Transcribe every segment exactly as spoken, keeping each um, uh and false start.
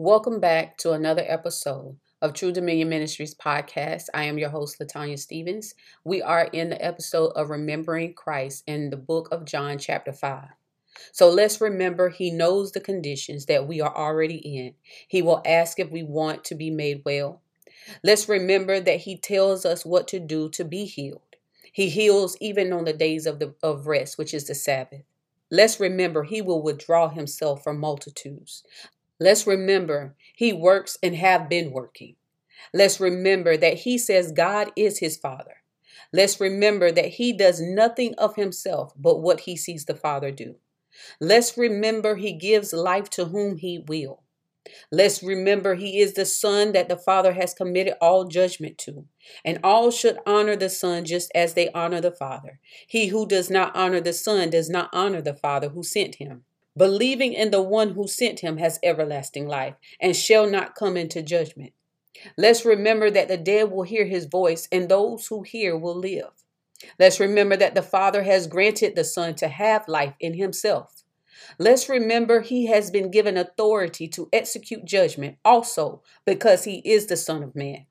Welcome back to another episode of True Dominion Ministries podcast. I am your host, Latanya Stevens. We are in the episode of Remembering Christ in the book of John, chapter five. So let's remember he knows the conditions that we are already in. He will ask if we want to be made well. Let's remember that he tells us what to do to be healed. He heals even on the days of the of rest, which is the Sabbath. Let's remember he will withdraw himself from multitudes. Let's remember he works and have been working. Let's remember that he says God is his Father. Let's remember that he does nothing of himself but what he sees the Father do. Let's remember he gives life to whom he will. Let's remember he is the Son that the Father has committed all judgment to, and all should honor the Son just as they honor the Father. He who does not honor the Son does not honor the Father who sent him. Believing in the one who sent him has everlasting life and shall not come into judgment. Let's remember that the dead will hear his voice and those who hear will live. Let's remember that the Father has granted the Son to have life in himself. Let's remember he has been given authority to execute judgment also because he is the Son of Man.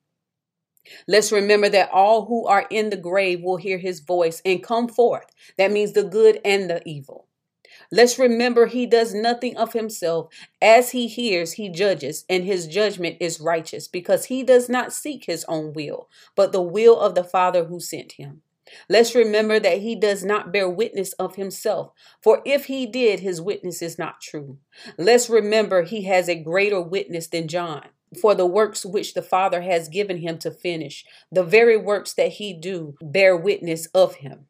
Let's remember that all who are in the grave will hear his voice and come forth. That means the good and the evil. Let's remember he does nothing of himself. As he hears, he judges, and his judgment is righteous because he does not seek his own will, but the will of the Father who sent him. Let's remember that he does not bear witness of himself, for if he did, his witness is not true. Let's remember he has a greater witness than John, for the works which the Father has given him to finish, the very works that he do, bear witness of him.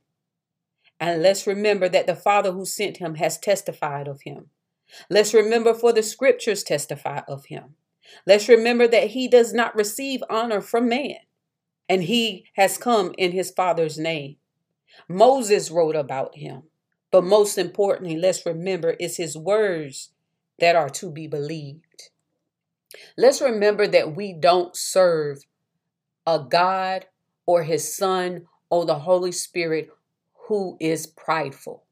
And let's remember that the Father who sent him has testified of him. Let's remember for the scriptures testify of him. Let's remember that he does not receive honor from man, and he has come in his Father's name. Moses wrote about him, but most importantly, let's remember it's his words that are to be believed. Let's remember that we don't serve a God or his Son or the Holy Spirit who is prideful.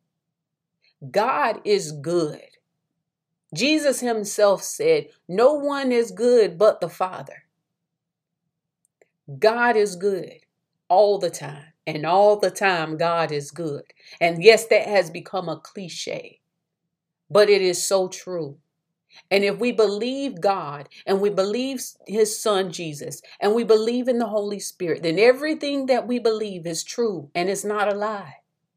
God is good. Jesus himself said, no one is good but the Father. God is good all the time, and all the time God is good. And yes, that has become a cliche, but it is so true. And if we believe God and we believe his Son Jesus and we believe in the Holy Spirit, then everything that we believe is true and it's not a lie.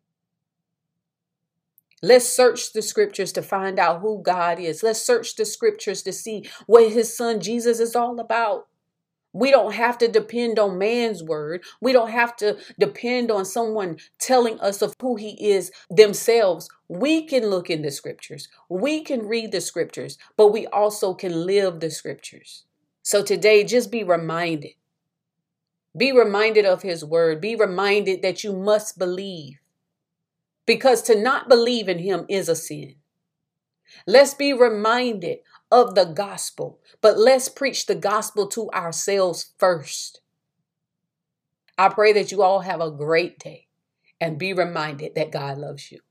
Let's search the scriptures to find out who God is. Let's search the scriptures to see what his Son Jesus is all about. We don't have to depend on man's word. We don't have to depend on someone telling us of who he is themselves. We can look in the scriptures. We can read the scriptures, but we also can live the scriptures. So today, just be reminded. Be reminded of his word. Be reminded that you must believe. Because to not believe in him is a sin. Let's be reminded of the gospel, but let's preach the gospel to ourselves first. I pray that you all have a great day and be reminded that God loves you.